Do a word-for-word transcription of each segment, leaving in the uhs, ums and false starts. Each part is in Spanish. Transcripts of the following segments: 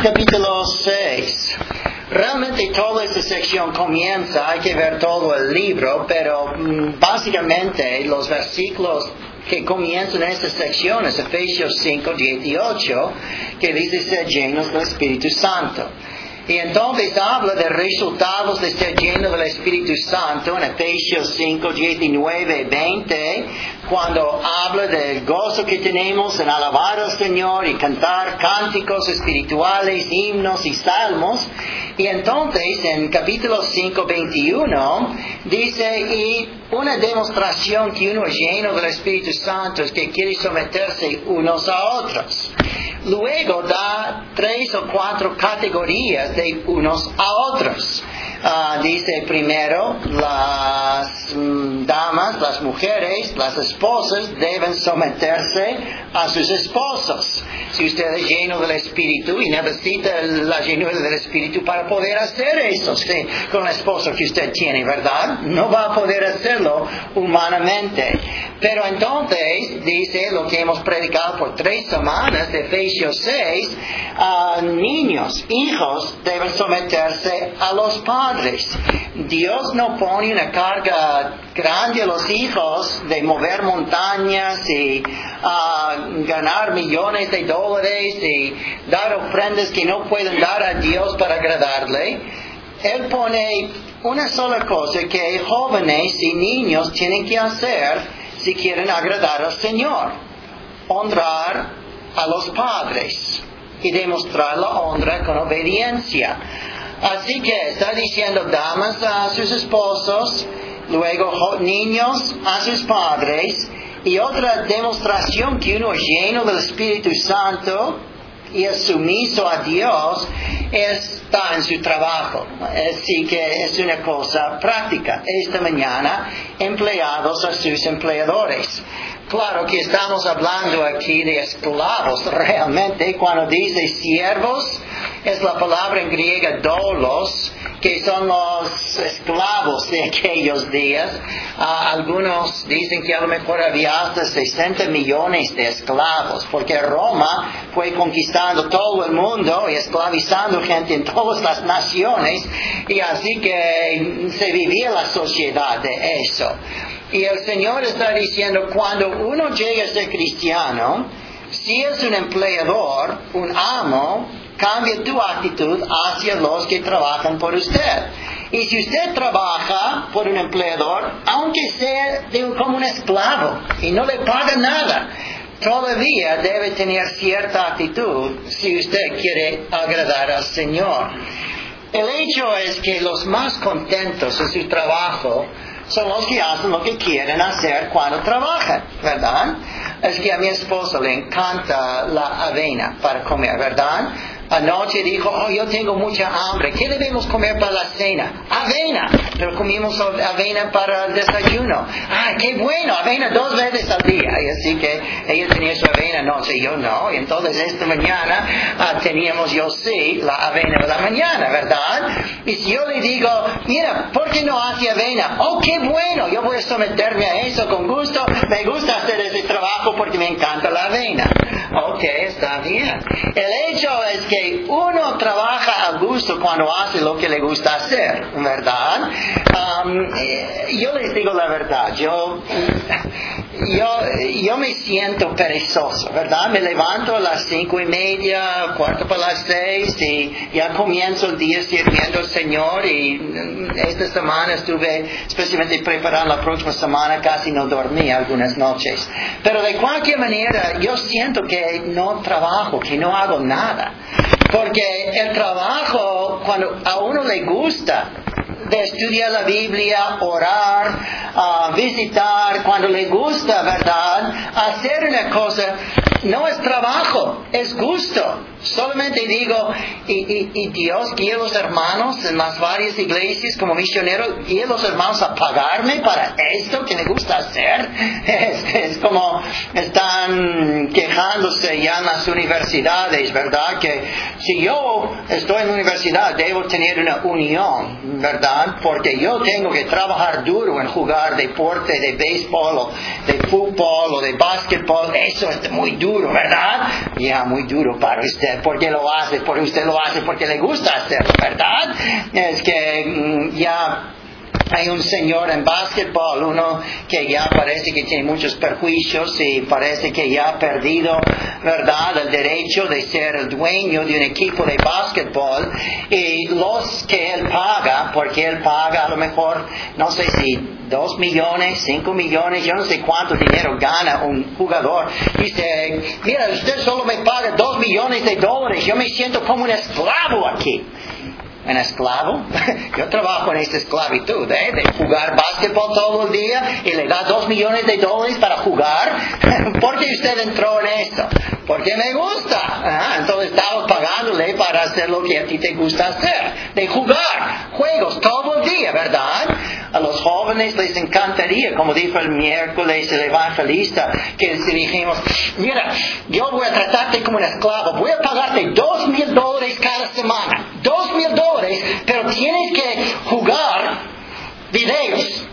capítulo seis. Realmente toda esta sección comienza, hay que ver todo el libro, pero mm, básicamente los versículos que comienzan esta sección es Efesios cinco, dieciocho, que dice ser llenos del Espíritu Santo. Y entonces habla de resultados de ser lleno del Espíritu Santo en Efesios cinco, diecinueve, veinte, cuando habla del gozo que tenemos en alabar al Señor y cantar cánticos espirituales, himnos y salmos. Y entonces en capítulo cinco, veintiuno dice, y una demostración que uno es lleno del Espíritu Santo es que quiere someterse unos a otros. Luego da tres o cuatro categorías de unos a otros. Uh, dice primero, las mm, damas, las mujeres, las esposas deben someterse a sus esposos. Si usted es lleno del Espíritu y necesita la llenura del Espíritu para poder hacer eso, sí, con el esposo que usted tiene, ¿verdad? No va a poder hacerlo humanamente. Pero entonces, dice lo que hemos predicado por tres semanas de Efesios seis, uh, niños, hijos deben someterse a los padres. Dios no pone una carga grande a los hijos de mover montañas y uh, ganar millones de dólares y dar ofrendas que no pueden dar a Dios para agradarle. Él pone una sola cosa que jóvenes y niños tienen que hacer si quieren agradar al Señor: honrar a los padres y demostrar la honra con obediencia. Así que está diciendo damas a sus esposos, luego niños a sus padres, y otra demostración que uno es lleno del Espíritu Santo y es sumiso a Dios está en su trabajo. Así que es una cosa práctica. Esta mañana, empleados a sus empleadores. Claro que estamos hablando aquí de esclavos. Realmente, cuando dice siervos, es la palabra en griega doulos, que son los esclavos de aquellos días. Uh, algunos dicen que a lo mejor había hasta sesenta millones de esclavos, porque Roma fue conquistando todo el mundo y esclavizando gente en todas las naciones, y así que se vivía la sociedad de eso. Y el Señor está diciendo, cuando uno llega a ser cristiano, si es un empleador, un amo, cambia tu actitud hacia los que trabajan por usted. Y si usted trabaja por un empleador, aunque sea de un, como un esclavo y no le paga nada, todavía debe tener cierta actitud si usted quiere agradar al Señor. El hecho es que los más contentos en su trabajo son los que hacen lo que quieren hacer cuando trabajan, ¿verdad? Es que a mi esposo le encanta la avena para comer, ¿verdad? Anoche dijo, oh, yo tengo mucha hambre. ¿Qué debemos comer para la cena? Avena. Pero comimos avena para el desayuno. ¡Ay, qué bueno! Avena dos veces al día. Y así que ella tenía su avena anoche y yo no. Y entonces esta mañana uh, teníamos yo sí la avena de la mañana, ¿verdad? Y si yo le digo, mira, ¿por qué no hace avena? ¡Oh, qué bueno! Yo voy a someterme a eso con gusto. Me gusta hacer ese trabajo porque me encanta la avena. Ok, está bien. El hecho es que uno trabaja a gusto cuando hace lo que le gusta hacer, ¿verdad? Um, yo les digo la verdad, yo, yo, yo me siento perezoso, ¿verdad? Me levanto a las cinco y media, cuarto para las seis y ya comienzo el día sirviendo al Señor, y esta semana estuve especialmente preparando la próxima semana, casi no dormí algunas noches. Pero de cualquier manera yo siento que no trabajo, que no hago nada. Porque el trabajo, cuando a uno le gusta de estudiar la Biblia, orar, uh, visitar, cuando le gusta, ¿verdad? Hacer una cosa, no es trabajo, es gusto. Solamente digo, y, y, y Dios guía a los hermanos en las varias iglesias como misionero, guía a los hermanos a pagarme para esto que me gusta hacer. Es, es como están quejándose ya en las universidades, ¿verdad? Que si yo estoy en la universidad debo tener una unión, ¿verdad? ¿verdad? Porque yo tengo que trabajar duro en jugar deporte de béisbol o de fútbol o de básquetbol. Eso es muy duro, ¿verdad? Ya, muy duro para usted. ¿Por qué lo hace? Porque usted lo hace porque le gusta hacerlo, ¿verdad? Es que mm, ya... Hay un señor en básquetbol, uno que ya parece que tiene muchos perjuicios y parece que ya ha perdido, ¿verdad?, el derecho de ser el dueño de un equipo de básquetbol. Y los que él paga, porque él paga a lo mejor, no sé si dos millones, cinco millones, yo no sé cuánto dinero gana un jugador. Dice, mira, usted solo me paga dos millones de dólares, yo me siento como un esclavo aquí. ¿Un esclavo? Yo trabajo en esta esclavitud, ¿eh? De jugar básquetbol todo el día y le da dos millones de dólares para jugar. ¿Por qué usted entró en esto? Porque me gusta. Ajá, entonces estamos pagándole para hacer lo que a ti te gusta hacer. De jugar juegos todo el día, ¿verdad? A los jóvenes les encantaría, como dijo el miércoles el evangelista, que dijimos, mira, yo voy a tratarte como un esclavo, voy a pagarte dos mil dólares cada semana. Dos mil dólares. Pero tienes que jugar videos.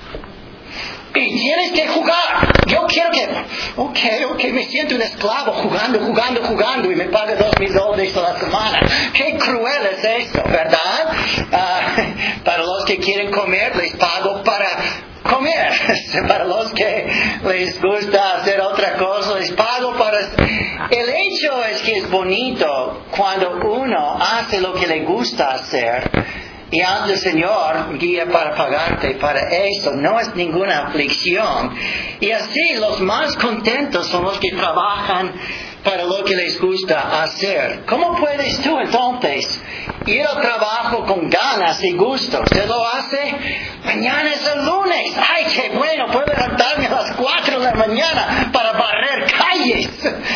Y tienes que jugar. Yo quiero que... Ok, ok, me siento un esclavo jugando, jugando, jugando y me paga dos mil dólares a la semana. Qué cruel es esto, ¿verdad? Uh, para los que quieren comer, les pago para comer. Para los que les gusta hacer otra cosa, les pago para... El hecho es que es bonito cuando uno hace lo que le gusta hacer y ante el Señor guía para pagarte para eso. No es ninguna aflicción. Y así los más contentos son los que trabajan para lo que les gusta hacer. ¿Cómo puedes tú entonces ir al trabajo con ganas y gusto? ¿Usted lo hace? Mañana es el lunes. ¡Ay, qué bueno! Puedo levantarme a las cuatro de la mañana para barrer calles.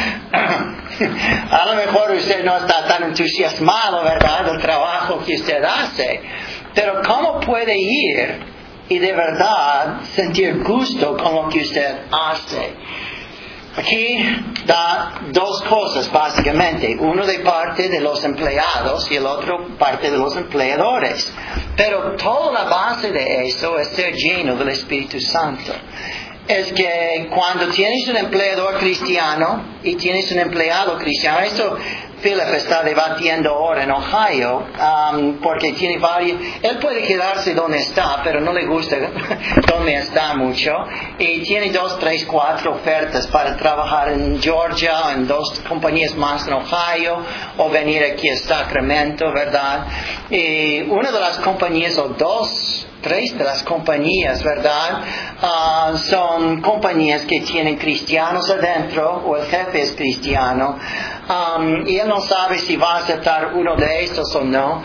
A lo mejor usted no está tan entusiasmado, ¿verdad?, del trabajo que usted hace. Pero ¿cómo puede ir y de verdad sentir gusto con lo que usted hace? Aquí da dos cosas básicamente, uno de parte de los empleados y el otro parte de los empleadores. Pero toda la base de eso es ser lleno del Espíritu Santo. Es que cuando tienes un empleador cristiano y tienes un empleado cristiano, esto Philip está debatiendo ahora en Ohio, um, porque tiene varios, él puede quedarse donde está, pero no le gusta donde está mucho, y tiene dos, tres, cuatro ofertas para trabajar en Georgia, en dos compañías más en Ohio, o venir aquí a Sacramento, ¿verdad? Y una de las compañías, o dos, tres de las compañías, ¿verdad? Uh, son compañías que tienen cristianos adentro, o el jefe es cristiano, um, y él no sabe si va a aceptar uno de estos o no.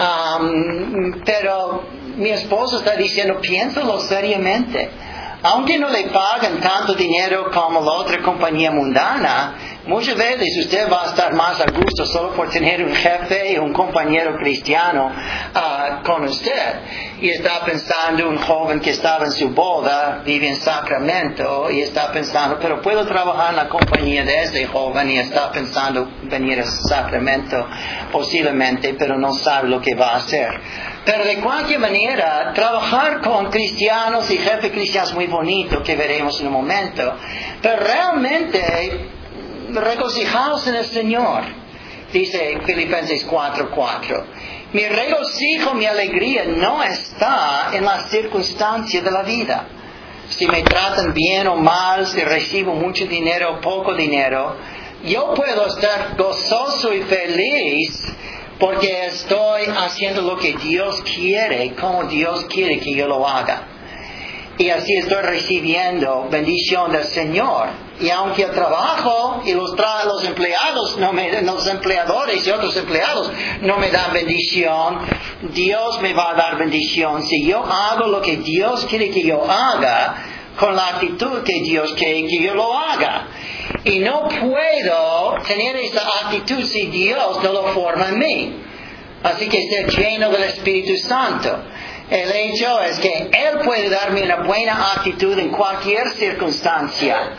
Um, pero mi esposo está diciendo, piénsalo seriamente. Aunque no le pagan tanto dinero como la otra compañía mundana, muchas veces usted va a estar más a gusto solo por tener un jefe y un compañero cristiano uh, con usted. Y está pensando, un joven que estaba en su boda, vive en Sacramento, y está pensando, pero puedo trabajar en la compañía de ese joven, y está pensando venir a Sacramento posiblemente, pero no sabe lo que va a hacer. Pero de cualquier manera, trabajar con cristianos y jefes cristianos es muy bonito, que veremos en un momento. Pero realmente, regocijaos en el Señor, dice Filipenses cuatro cuatro. Mi regocijo, mi alegría no está en las circunstancias de la vida. Si me tratan bien o mal, si recibo mucho dinero o poco dinero, yo puedo estar gozoso y feliz porque estoy haciendo lo que Dios quiere, como Dios quiere que yo lo haga. Y así estoy recibiendo bendición del Señor. Y aunque el trabajo y los, tra- los empleados, no me, los empleadores y otros empleados no me dan bendición, Dios me va a dar bendición si yo hago lo que Dios quiere que yo haga, con la actitud que Dios quiere que yo lo haga. Y no puedo tener esa actitud si Dios no lo forma en mí. Así que ser lleno del Espíritu Santo. El hecho es que Él puede darme una buena actitud en cualquier circunstancia.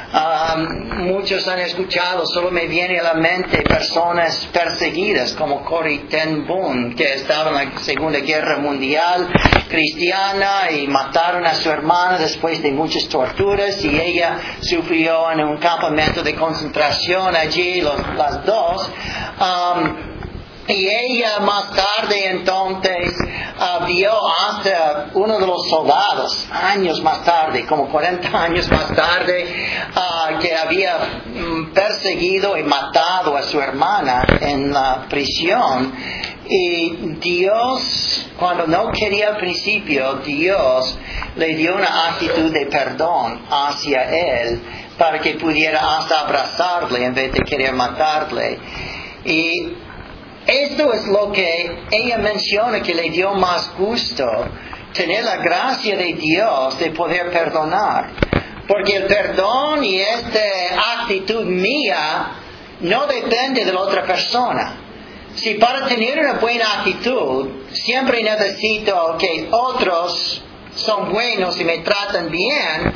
Um, muchos han escuchado, solo me viene a la mente personas perseguidas como Corrie ten Boom, que estaba en la Segunda Guerra Mundial cristiana y mataron a su hermana después de muchas torturas y ella sufrió en un campamento de concentración allí, los, las dos. Um, Y ella más tarde entonces uh, vio hasta uno de los soldados, años más tarde, como cuarenta años más tarde, uh, que había um, perseguido y matado a su hermana en la prisión. Y Dios, cuando no quería al principio, Dios le dio una actitud de perdón hacia él para que pudiera hasta abrazarle en vez de querer matarle. Y esto es lo que ella menciona que le dio más gusto, tener la gracia de Dios de poder perdonar. Porque el perdón y esta actitud mía no depende de la otra persona. Si para tener una buena actitud siempre necesito que otros son buenos y me tratan bien,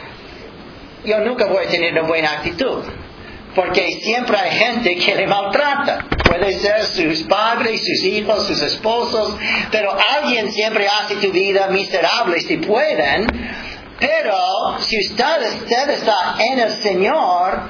yo nunca voy a tener una buena actitud. Porque siempre hay gente que le maltrata. Puede ser sus padres, sus hijos, sus esposos, pero alguien siempre hace tu vida miserable si pueden. Pero si usted, usted está en el Señor,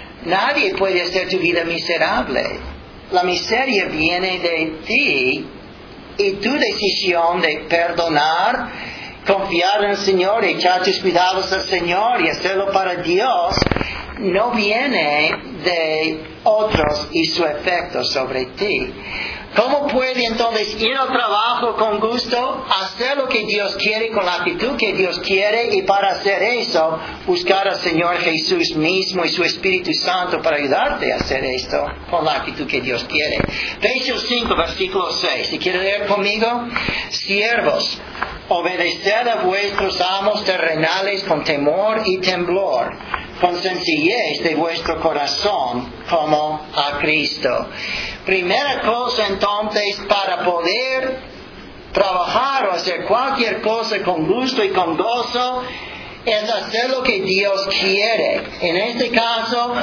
nadie puede hacer tu vida miserable. La miseria viene de ti y tu decisión de perdonar, confiar en el Señor, echar tus cuidados al Señor y hacerlo para Dios, no viene de otros y su efecto sobre ti. ¿Cómo puede entonces ir al trabajo con gusto, hacer lo que Dios quiere con la actitud que Dios quiere, y para hacer eso buscar al Señor Jesús mismo y su Espíritu Santo para ayudarte a hacer esto con la actitud que Dios quiere? Efesios cinco, versículo seis. Si quiere leer conmigo: siervos, obedeced a vuestros amos terrenales con temor y temblor, con sencillez de vuestro corazón como a Cristo. Primera cosa entonces, para poder trabajar o hacer cualquier cosa con gusto y con gozo, es hacer lo que Dios quiere. En este caso,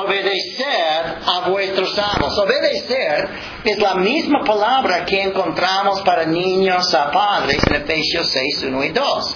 obedecer a vuestros amos. Obedecer es la misma palabra que encontramos para niños a padres en Efesios seis, uno y dos.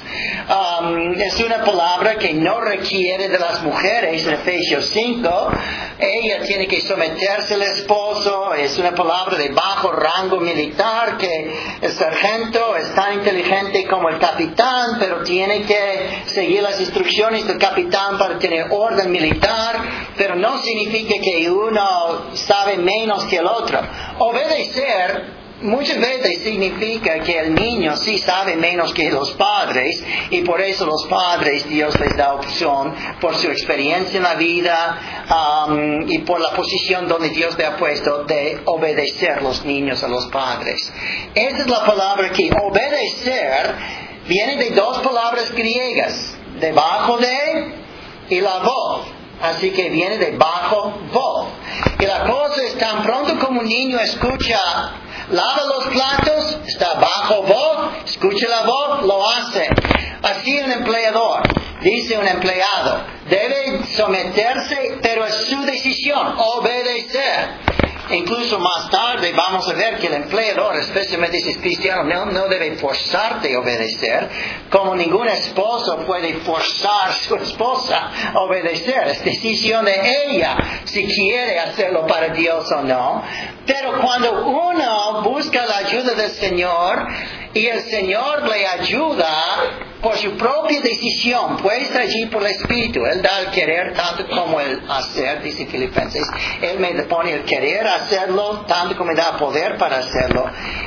Um, es una palabra que no requiere de las mujeres en Efesios cinco. Ella tiene que someterse al esposo. Es una palabra de bajo rango militar, que el sargento es tan inteligente como el capitán, pero tiene que seguir las instrucciones del capitán para tener orden militar, pero no significa que uno sabe menos que el otro. Obedecer muchas veces significa que el niño sí sabe menos que los padres, y por eso los padres, Dios les da opción por su experiencia en la vida um, y por la posición donde Dios le ha puesto, de obedecer los niños a los padres. Esa es la palabra que obedecer viene de dos palabras griegas: debajo de y la voz. Así que viene de bajo voz. Y la cosa es, tan pronto como un niño escucha, lava los platos, está bajo voz, escucha la voz, lo hace. Así un empleador, dice un empleado, debe someterse, pero es su decisión, obedecer. Incluso más tarde vamos a ver que el empleador, especialmente si es cristiano, no, no debe forzarte a obedecer, como ningún esposo puede forzar a su esposa a obedecer. Es decisión de ella si quiere hacerlo para Dios o no. Pero cuando uno busca la ayuda del Señor y el Señor le ayuda por su propia decisión, puesta allí por el Espíritu, Él da el querer tanto como el hacer, dice Filipenses. Él me pone el querer hacerlo tanto como me da poder para hacerlo.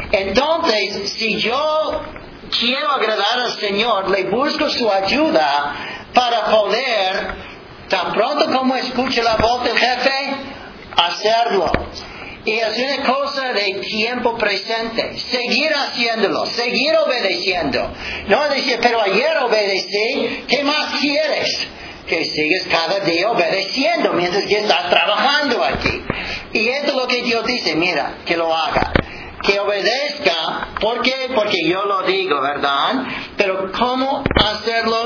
Entonces, si yo quiero agradar al Señor, le busco su ayuda para poder, tan pronto como escuche la voz del jefe, hacerlo. Y es una cosa de tiempo presente. Seguir haciéndolo, seguir obedeciendo. No decir, pero ayer obedecí, ¿qué más quieres? Que sigas cada día obedeciendo mientras que estás trabajando aquí. Y esto es lo que Dios dice, mira, que lo haga. Que obedezca. ¿Por qué? Porque yo lo digo, ¿verdad? Pero ¿cómo hacerlo?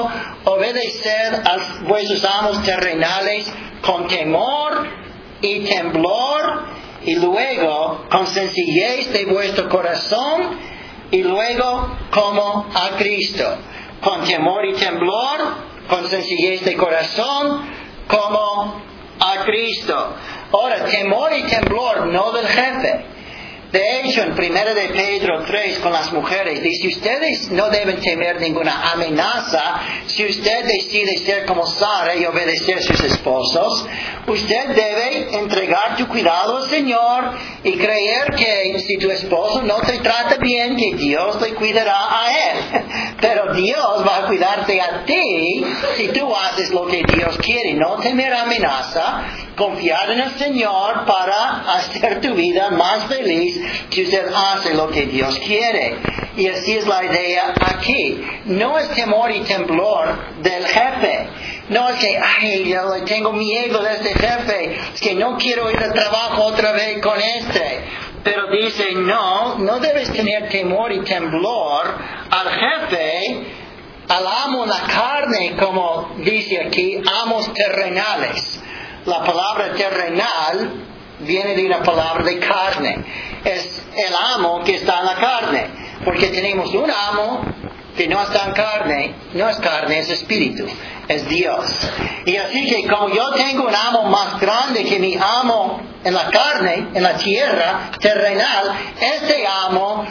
Obedeced a vuestros amos terrenales con temor y temblor, y luego con sencillez de vuestro corazón, y luego como a Cristo. Con temor y temblor, con sencillez de corazón, como a Cristo. Ahora, temor y temblor, no del jefe. De hecho, en primera de Pedro tres con las mujeres, dice, ustedes no deben temer ninguna amenaza si usted decide ser como Sara y obedecer a sus esposos. Usted debe entregar tu cuidado al Señor y creer que si tu esposo no te trata bien, que Dios le cuidará a él. Pero Dios va a cuidarte a ti si tú haces lo que Dios quiere. No temer amenaza, confiar en el Señor para hacer tu vida más feliz si usted hace lo que Dios quiere. Y así es la idea aquí. No es temor y temblor del jefe. No es que, ay, yo tengo miedo de este jefe. Es que no quiero ir al trabajo otra vez con este. Pero dice, no, no debes tener temor y temblor al jefe, al amo en la carne, como dice aquí, amos terrenales. La palabra terrenal viene de una palabra de carne. Es el amo que está en la carne. Porque tenemos un amo que no está en carne. No es carne, es espíritu. Es Dios. Y así que como yo tengo un amo más grande que mi amo en la carne, en la tierra terrenal, este amo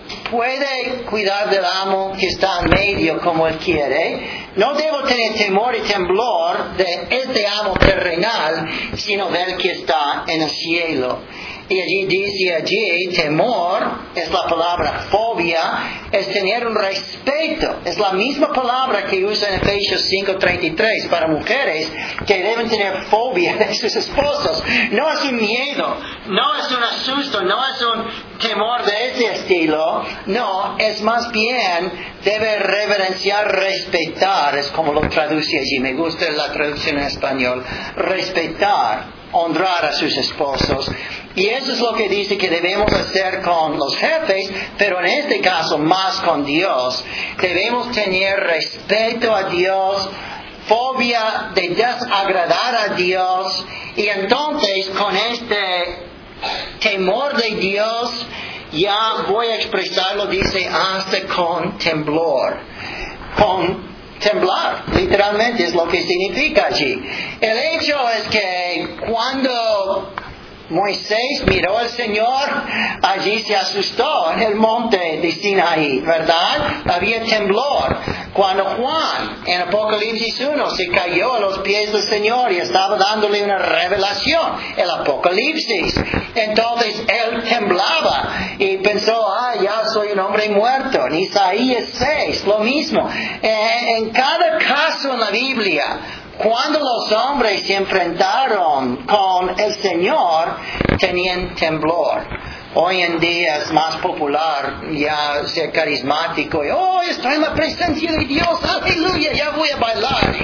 puede cuidar del amo que está en medio como él quiere. No debo tener temor y temblor de este amo terrenal, sino del que está en el cielo. Y allí dice allí, temor es la palabra fobia, es tener un respeto. Es la misma palabra que usa en Efesios cinco treinta y tres para mujeres que deben tener fobia de sus esposos. No es un miedo, no es un asusto, no es un temor de ese estilo. No, es más bien debe reverenciar, respetar. Es como lo traduce allí. Me gusta la traducción en español. Respetar, honrar a sus esposos. Y eso es lo que dice que debemos hacer con los jefes, pero en este caso más con Dios. Debemos tener respeto a Dios, fobia de desagradar a Dios, y entonces con este temor de Dios, ya voy a expresarlo, dice, hasta con temblor. Con temblar, literalmente es lo que significa allí. El hecho es que cuando Moisés miró al Señor, allí se asustó en el monte de Sinaí, ¿verdad? Había temblor. Cuando Juan, en Apocalipsis uno, se cayó a los pies del Señor y estaba dándole una revelación, el Apocalipsis. Entonces él temblaba y pensó, ah, ya soy un hombre muerto. En Isaías seis, lo mismo. Eh, en cada caso en la Biblia, cuando los hombres se enfrentaron con el Señor, tenían temblor. Hoy en día es más popular ya ser carismático. Y, oh, estoy en la presencia de Dios, aleluya, ya voy a bailar.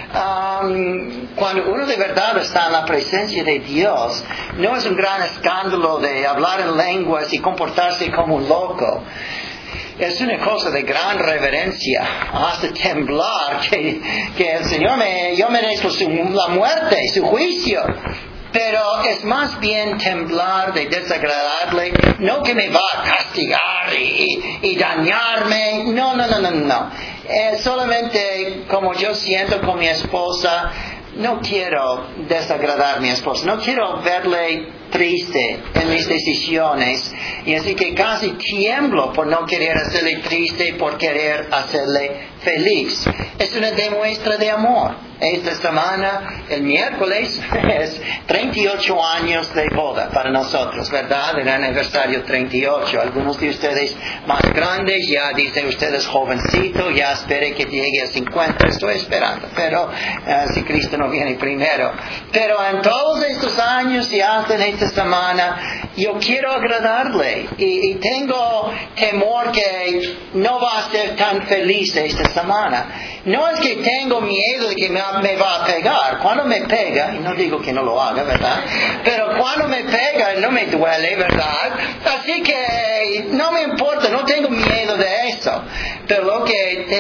Um, cuando uno de verdad está en la presencia de Dios, no es un gran escándalo de hablar en lenguas y comportarse como un loco. Es una cosa de gran reverencia, hasta temblar, que, que el Señor me, yo merezco su, la muerte, su juicio. Pero es más bien temblar de desagradarle, no que me va a castigar y, y dañarme, no, no, no, no, no. Es solamente como yo siento con mi esposa, no quiero desagradar a mi esposa, no quiero verle triste en mis decisiones, y así que casi tiemblo por no querer hacerle triste, por querer hacerle feliz. Es una demuestra de amor. Esta semana, el miércoles, es treinta y ocho años de boda para nosotros, ¿verdad? El aniversario treinta y ocho. Algunos de ustedes más grandes ya dicen, ustedes jovencito, ya espere que llegue a cincuenta. Estoy esperando, pero uh, si Cristo no viene primero. Pero en todos estos años y hasta en esta semana, yo quiero agradarle. Y, y tengo temor que no va a ser tan feliz esta semana. No es que tengo miedo de que me me va a pegar. Cuando me pega, y no digo que no lo haga, ¿verdad? Pero cuando me pega no me duele, ¿verdad? Así que no me importa, no tengo miedo de eso. Pero lo que tengo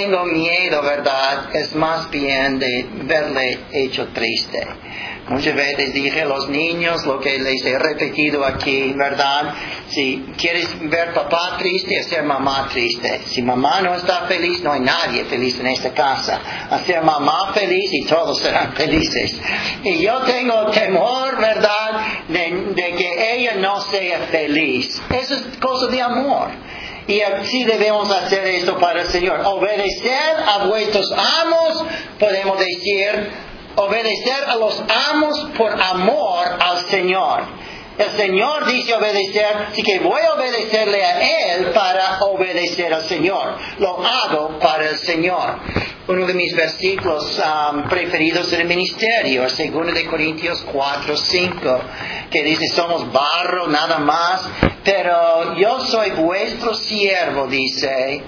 tengo miedo, ¿verdad? Es más bien de verle hecho triste. Muchas veces dije a los niños lo que les he repetido aquí, ¿verdad? Si quieres ver papá triste, hacer mamá triste. Si mamá no está feliz, no hay nadie feliz en esta casa. Hacer mamá feliz y todos serán felices. Y yo tengo temor, ¿verdad? De, de que ella no sea feliz. Eso es cosa de amor. Y así debemos hacer esto para el Señor. Obedecer a vuestros amos, podemos decir, obedecer a los amos por amor al Señor. El Señor dice obedecer, así que voy a obedecerle a Él para obedecer al Señor. Lo hago para el Señor. Uno de mis versículos um, preferidos en el ministerio es segundo de Corintios cuatro, cinco, que dice, somos barro nada más, pero yo soy vuestro siervo, dice,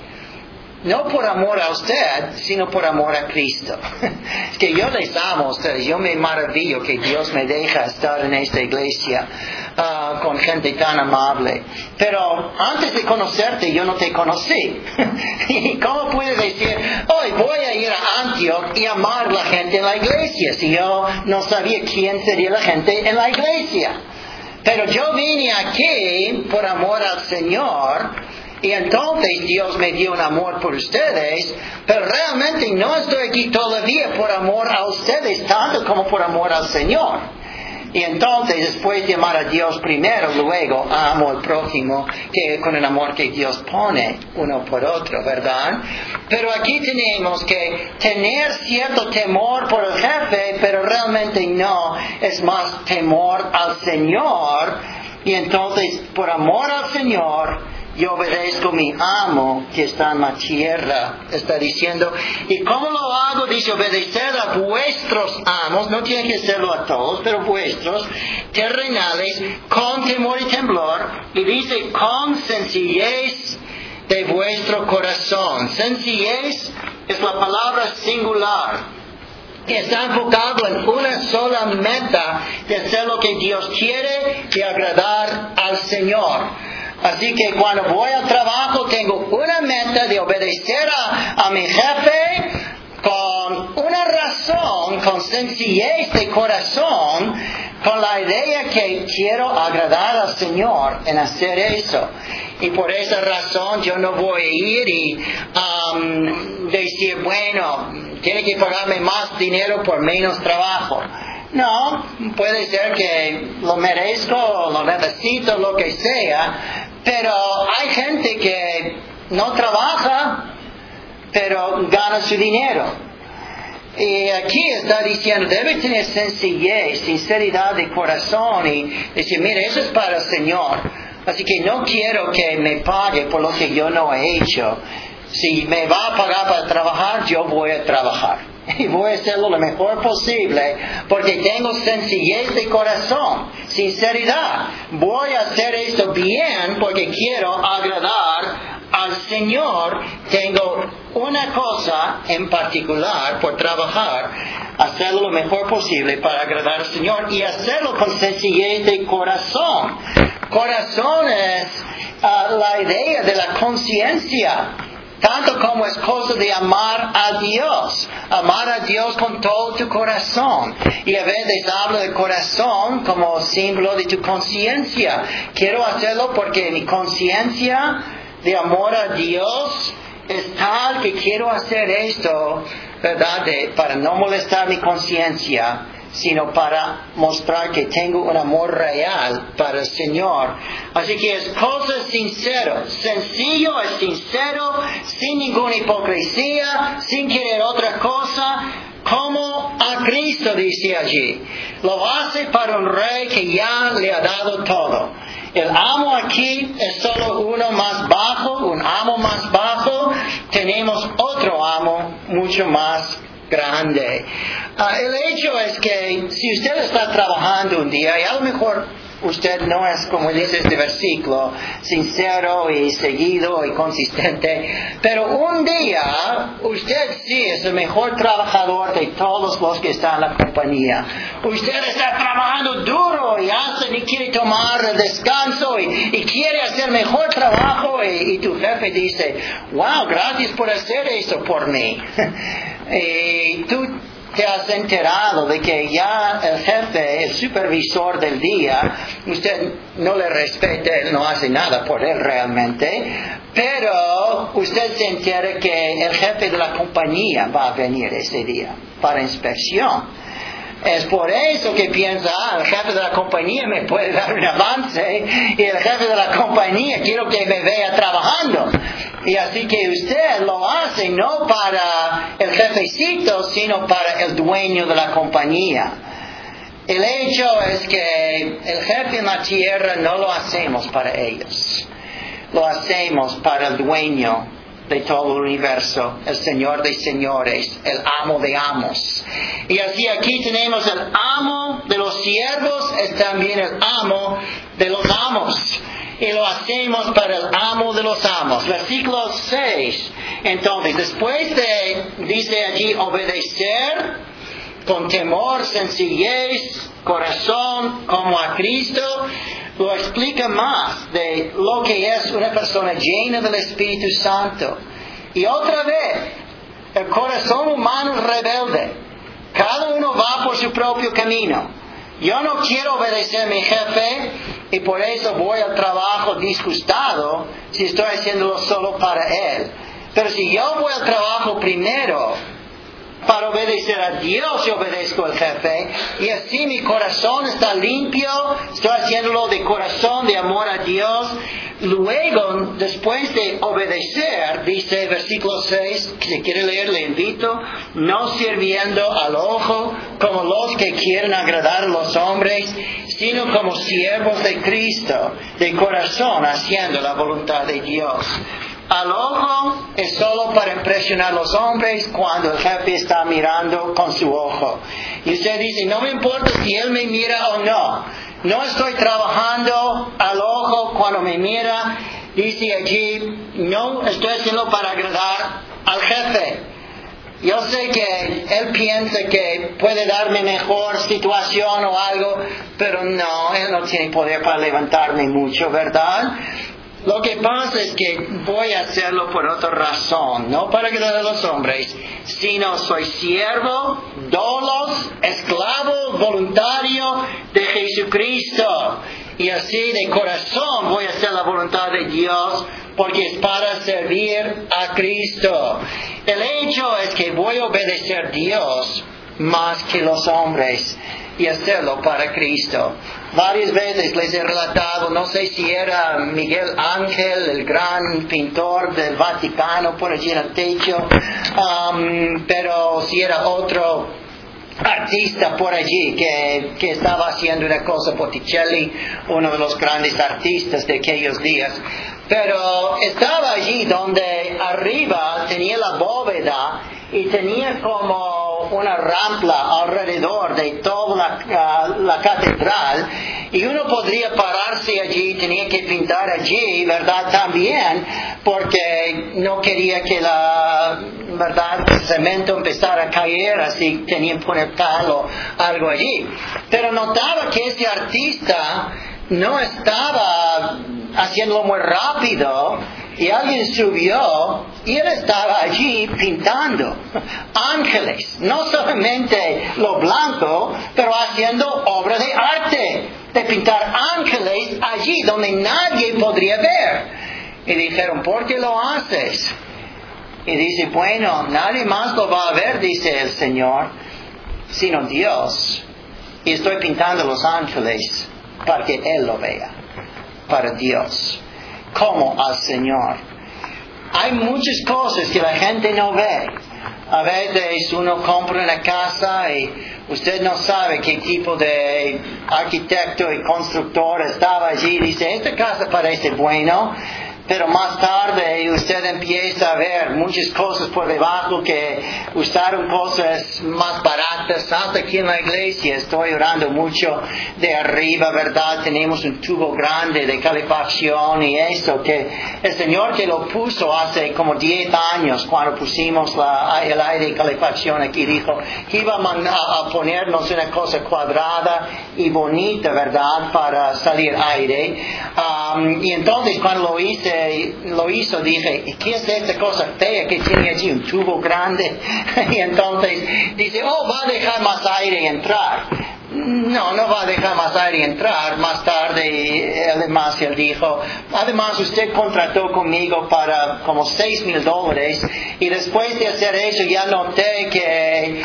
no por amor a usted, sino por amor a Cristo. Es que yo les amo a ustedes. Yo me maravillo que Dios me deja estar en esta iglesia uh, con gente tan amable. Pero antes de conocerte, yo no te conocí. ¿Y cómo puedes decir, hoy voy a ir a Antioch y amar a la gente en la iglesia, si yo no sabía quién sería la gente en la iglesia? Pero yo vine aquí por amor al Señor. Y entonces Dios me dio un amor por ustedes, pero realmente no estoy aquí todavía por amor a ustedes, tanto como por amor al Señor. Y entonces, después de amar a Dios primero, luego amo al prójimo, que con el amor que Dios pone uno por otro, ¿verdad? Pero aquí tenemos que tener cierto temor por el jefe, pero realmente no, es más temor al Señor. Y entonces, por amor al Señor, yo obedezco a mi amo que está en la tierra. Está diciendo, ¿y cómo lo hago? Dice, obedecer a vuestros amos, no tiene que serlo a todos, pero vuestros, terrenales, con temor y temblor. Y dice, con sencillez de vuestro corazón. Sencillez es la palabra singular, que está enfocado en una sola meta de hacer lo que Dios quiere y agradar al Señor. Así que cuando voy al trabajo tengo una meta de obedecer a, a mi jefe con una razón, con sencillez de corazón, con la idea que quiero agradar al Señor en hacer eso. Y por esa razón yo no voy a ir y um, decir, bueno, tiene que pagarme más dinero por menos trabajo. No, puede ser que lo merezco, lo necesito, lo que sea, pero hay gente que no trabaja, pero gana su dinero. Y aquí está diciendo, debe tener sencillez, sinceridad de corazón y decir, mire, eso es para el Señor. Así que no quiero que me pague por lo que yo no he hecho. Si me va a pagar para trabajar, yo voy a trabajar. Y voy a hacerlo lo mejor posible porque tengo sencillez de corazón, sinceridad. Voy a hacer esto bien porque quiero agradar al Señor. Tengo una cosa en particular por trabajar, hacerlo lo mejor posible para agradar al Señor y hacerlo con sencillez de corazón. Corazón es uh, la idea de la conciencia. Tanto como es cosa de amar a Dios. Amar a Dios con todo tu corazón. Y a veces hablo de corazón como símbolo de tu conciencia. Quiero hacerlo porque mi conciencia de amor a Dios es tal que quiero hacer esto, ¿verdad? De, para no molestar mi conciencia, sino para mostrar que tengo un amor real para el Señor. Así que es cosa sincero, sencillo, es sincero, sin ninguna hipocresía, sin querer otra cosa, como a Cristo dice allí. Lo hace para un rey que ya le ha dado todo. El amo aquí es solo uno más bajo, un amo más bajo. Tenemos otro amo mucho más grande. Uh, el hecho es que si usted está trabajando un día y a lo mejor usted no es, como dice este versículo, sincero y seguido y consistente. Pero un día, usted sí es el mejor trabajador de todos los que están en la compañía. Usted está trabajando duro y hace, ni quiere tomar el descanso y, y quiere hacer mejor trabajo. Y, y tu jefe dice, wow, gracias por hacer esto por mí. Y tú te has enterado de que ya el jefe, el supervisor del día, usted no le respeta, él no hace nada por él realmente, pero usted se entera que el jefe de la compañía va a venir ese día para inspección. Es por eso que piensa, ah, el jefe de la compañía me puede dar un avance y el jefe de la compañía quiero que me vea trabajando. Y así que usted lo hace no para el jefecito, sino para el dueño de la compañía. El hecho es que el jefe en la tierra no lo hacemos para ellos. Lo hacemos para el dueño de todo el universo, el Señor de señores, el amo de amos. Y así aquí tenemos el amo de los siervos, es también el amo de los amos. Y lo hacemos para el amo de los amos. Versículo seis. Entonces, después de, dice allí, obedecer con temor, sencillez, corazón, como a Cristo, lo explica más de lo que es una persona llena del Espíritu Santo. Y otra vez, el corazón humano es rebelde. Cada uno va por su propio camino. Yo no quiero obedecer a mi jefe y por eso voy al trabajo disgustado si estoy haciéndolo solo para él. Pero si yo voy al trabajo primero para obedecer a Dios, yo obedezco al jefe y así mi corazón está limpio, estoy haciéndolo de corazón, de amor a Dios. Luego, después de obedecer, dice versículo seis, que si quiere leer le invito, no sirviendo al ojo como los que quieren agradar a los hombres, sino como siervos de Cristo, de corazón, haciendo la voluntad de Dios. Al ojo es solo para impresionar a los hombres cuando el jefe está mirando con su ojo. Y usted dice, no me importa si él me mira o no. No estoy trabajando al ojo cuando me mira. Dice allí, no estoy haciendo para agradar al jefe. Yo sé que él piensa que puede darme mejor situación o algo, pero no, él no tiene poder para levantarme mucho, ¿verdad? Lo que pasa es que voy a hacerlo por otra razón, no para agradar a los hombres, sino soy siervo, dolos, esclavo, voluntario de Jesucristo. Y así de corazón voy a hacer la voluntad de Dios porque es para servir a Cristo. El hecho es que voy a obedecer a Dios más que los hombres y hacerlo para Cristo. Varias veces les he relatado, no sé si era Miguel Ángel, el gran pintor del Vaticano, por allí en el techo, um, pero si era otro artista por allí que, que estaba haciendo una cosa, Botticelli, uno de los grandes artistas de aquellos días. Pero estaba allí donde arriba tenía la bóveda y tenía como una rampa alrededor de toda la, uh, la catedral y uno podría pararse allí, tenía que pintar allí, ¿verdad? También porque no quería que la, ¿verdad?, el cemento empezara a caer, así tenían que poner tal o algo allí. Pero notaba que ese artista no estaba haciéndolo muy rápido y alguien subió y él estaba allí pintando ángeles, no solamente lo blanco, pero haciendo obra de arte, de pintar ángeles allí donde nadie podría ver. Y dijeron, ¿por qué lo haces? Y dice, bueno, nadie más lo va a ver, dice el Señor, sino Dios. Y estoy pintando los ángeles para que Él lo vea, para Dios, como al Señor. Hay muchas cosas que la gente no ve. A veces uno compra una casa y usted no sabe qué tipo de arquitecto y constructor estaba allí. Dice, esta casa parece bueno, pero más tarde usted empieza a ver muchas cosas por debajo que usaron cosas más baratas. Hasta aquí en la iglesia estoy orando mucho de arriba, ¿verdad? Tenemos un tubo grande de calefacción y esto que el Señor que lo puso hace como diez años cuando pusimos la, el aire de calefacción aquí dijo que iba a, a ponernos una cosa cuadrada y bonita, ¿verdad? Para salir aire. Um, y entonces cuando lo hice, lo hizo, dije, ¿qué es esta cosa fea que tiene allí? Un tubo grande. Y entonces dice, oh, va a dejar más aire entrar. No, no va a dejar más aire entrar. Más tarde, además, él dijo, además usted contrató conmigo para como seis mil dólares y después de hacer eso ya noté que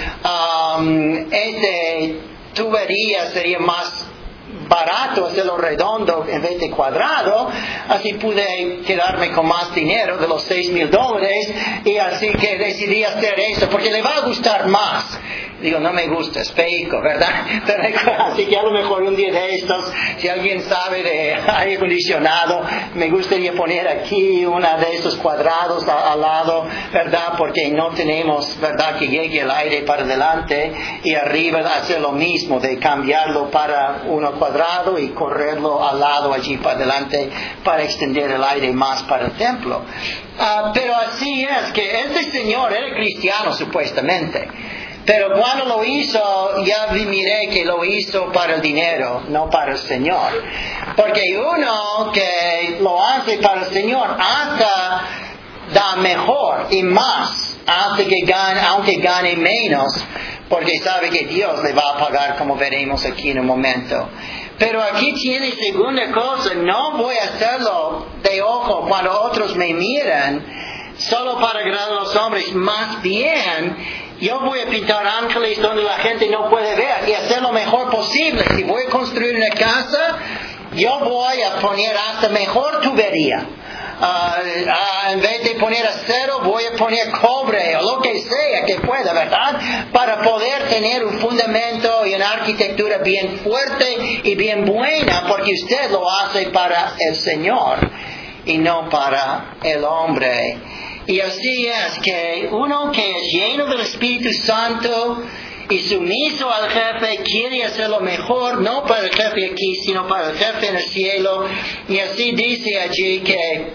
um, este tubería sería más barato hacerlo redondo en vez de cuadrado, así pude quedarme con más dinero de los seis mil dólares y así que decidí hacer eso porque le va a gustar más. Digo, no me gusta, es feico, ¿verdad? Pero, así que a lo mejor un día de estos, si alguien sabe de aire acondicionado, me gustaría poner aquí una de esos cuadrados a, al lado, ¿verdad? Porque no tenemos, ¿verdad? Que llegue el aire para adelante y arriba hacer lo mismo, de cambiarlo para uno cuadrado y correrlo al lado allí para adelante para extender el aire más para el templo. Uh, pero así es que este señor era cristiano supuestamente. Pero cuando lo hizo, ya miré que lo hizo para el dinero, no para el Señor. Porque uno que lo hace para el Señor, hasta da mejor y más, hasta que gane, aunque gane menos, porque sabe que Dios le va a pagar, como veremos aquí en un momento. Pero aquí tiene segunda cosa, no voy a hacerlo de ojo cuando otros me miran, solo para agradar a los hombres, más bien yo voy a pintar ángeles donde la gente no puede ver y hacer lo mejor posible. Si voy a construir una casa, yo voy a poner hasta mejor tubería. Uh, uh, en vez de poner acero, voy a poner cobre o lo que sea que pueda, ¿verdad? Para poder tener un fundamento y una arquitectura bien fuerte y bien buena, porque usted lo hace para el Señor y no para el hombre. Y así es que uno que es lleno del Espíritu Santo y sumiso al jefe quiere hacer lo mejor, no para el jefe aquí, sino para el jefe en el cielo. Y así dice allí que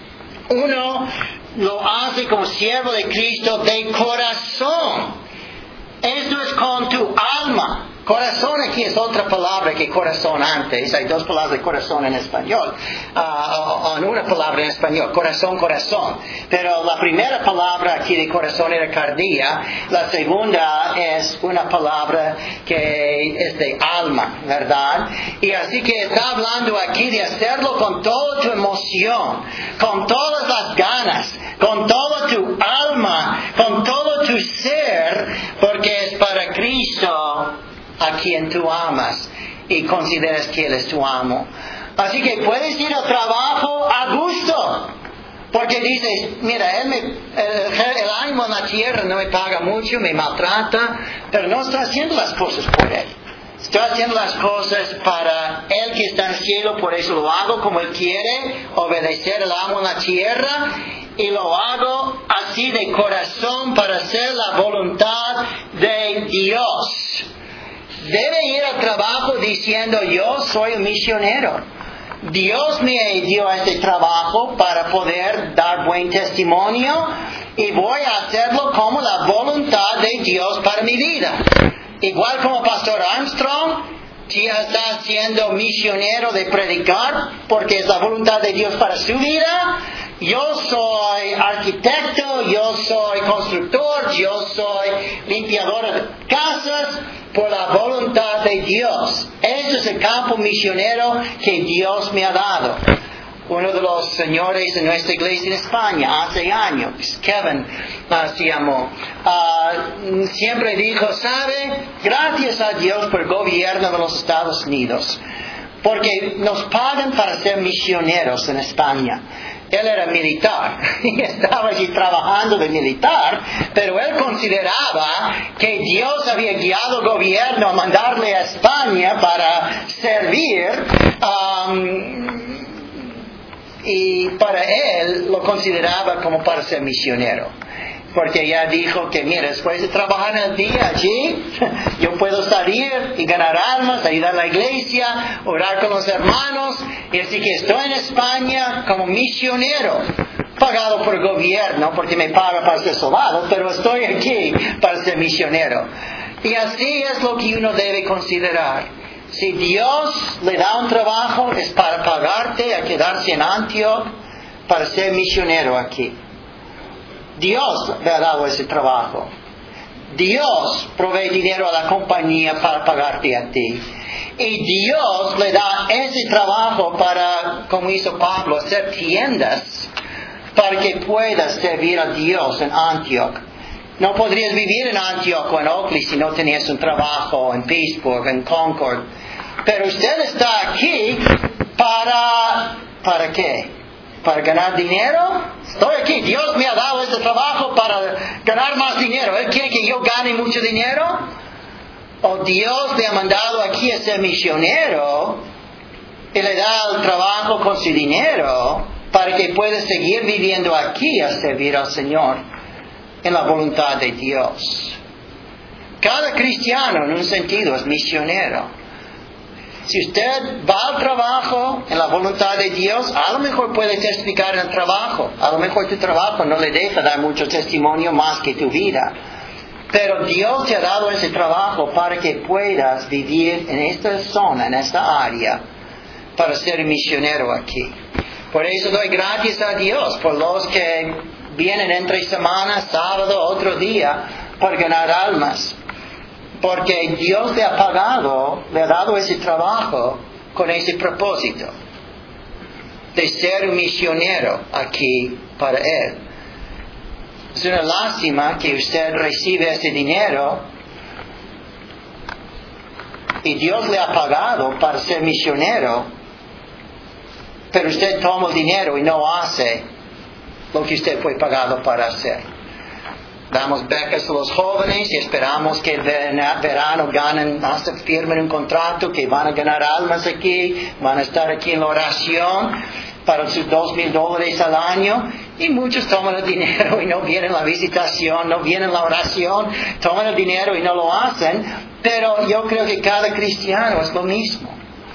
uno lo hace como siervo de Cristo de corazón. Esto es con tu alma. Corazón aquí es otra palabra que corazón antes. Hay dos palabras de corazón en español. Uh, o una palabra en español. Corazón, corazón. Pero la primera palabra aquí de corazón era cardia. La segunda es una palabra que es de alma, ¿verdad? Y así que está hablando aquí de hacerlo con toda tu emoción, con todas las ganas, con toda tu alma, con todo tu ser, porque es para Cristo a quien tú amas y consideras que Él es tu amo. Así que puedes ir al trabajo a gusto, porque dices, mira, él me, el, el ánimo en la tierra no me paga mucho, me maltrata, pero no estoy haciendo las cosas por Él. Estoy haciendo las cosas para Él que está en el cielo, por eso lo hago como Él quiere, obedecer al amo en la tierra, y lo hago así de corazón para hacer la voluntad de Dios. Debe ir al trabajo diciendo, yo soy un misionero. Dios me dio este trabajo para poder dar buen testimonio y voy a hacerlo como la voluntad de Dios para mi vida. Igual como Pastor Armstrong, ya está siendo misionero de predicar porque es la voluntad de Dios para su vida. Yo soy arquitecto, yo soy constructor, yo soy limpiador de casas por la voluntad de Dios. Ese es el campo misionero que Dios me ha dado. Uno de los señores de nuestra iglesia en España, hace años, Kevin uh, se llamó, uh, siempre dijo, ¿sabe? Gracias a Dios por el gobierno de los Estados Unidos, porque nos pagan para ser misioneros en España. Él era militar y estaba allí trabajando de militar, pero él consideraba que Dios había guiado al gobierno a mandarle a España para servir um, Y para él lo consideraba como para ser misionero. Porque ya dijo que, mira, después de trabajar el día allí, yo puedo salir y ganar almas, ayudar a la iglesia, orar con los hermanos. Y así que estoy en España como misionero, pagado por el gobierno, porque me paga para ser soldado, pero estoy aquí para ser misionero. Y así es lo que uno debe considerar. Si Dios le da un trabajo, es para pagarte a quedarse en Antioch, para ser misionero aquí. Dios le ha dado ese trabajo. Dios provee dinero a la compañía para pagarte a ti. Y Dios le da ese trabajo para, como hizo Pablo, hacer tiendas para que puedas servir a Dios en Antioch. No podrías vivir en Antioch o en Oakley si no tenías un trabajo en Pittsburgh, en Concord. Pero usted está aquí para... ¿para qué? ¿Para ganar dinero? Estoy aquí. Dios me ha dado este trabajo para ganar más dinero. ¿Él quiere que yo gane mucho dinero? ¿O Dios le ha mandado aquí a ser misionero y le da el trabajo con su dinero para que pueda seguir viviendo aquí a servir al Señor en la voluntad de Dios? Cada cristiano en un sentido es misionero. Si usted va al trabajo en la voluntad de Dios, a lo mejor puede testificar en el trabajo. A lo mejor tu trabajo no le deja dar mucho testimonio más que tu vida. Pero Dios te ha dado ese trabajo para que puedas vivir en esta zona, en esta área, para ser misionero aquí. Por eso doy gracias a Dios por los que vienen entre semanas, sábado, otro día, para ganar almas. Porque Dios le ha pagado, le ha dado ese trabajo con ese propósito de ser un misionero aquí para Él. Es una lástima que usted recibe ese dinero y Dios le ha pagado para ser misionero, pero usted toma el dinero y no hace lo que usted fue pagado para hacer. Damos becas a los jóvenes y esperamos que el verano ganen, hasta firmen un contrato, que van a ganar almas aquí, van a estar aquí en la oración para sus dos mil dólares al año. Y muchos toman el dinero y no vienen a la visitación, no vienen a la oración, toman el dinero y no lo hacen. Pero yo creo que cada cristiano es lo mismo.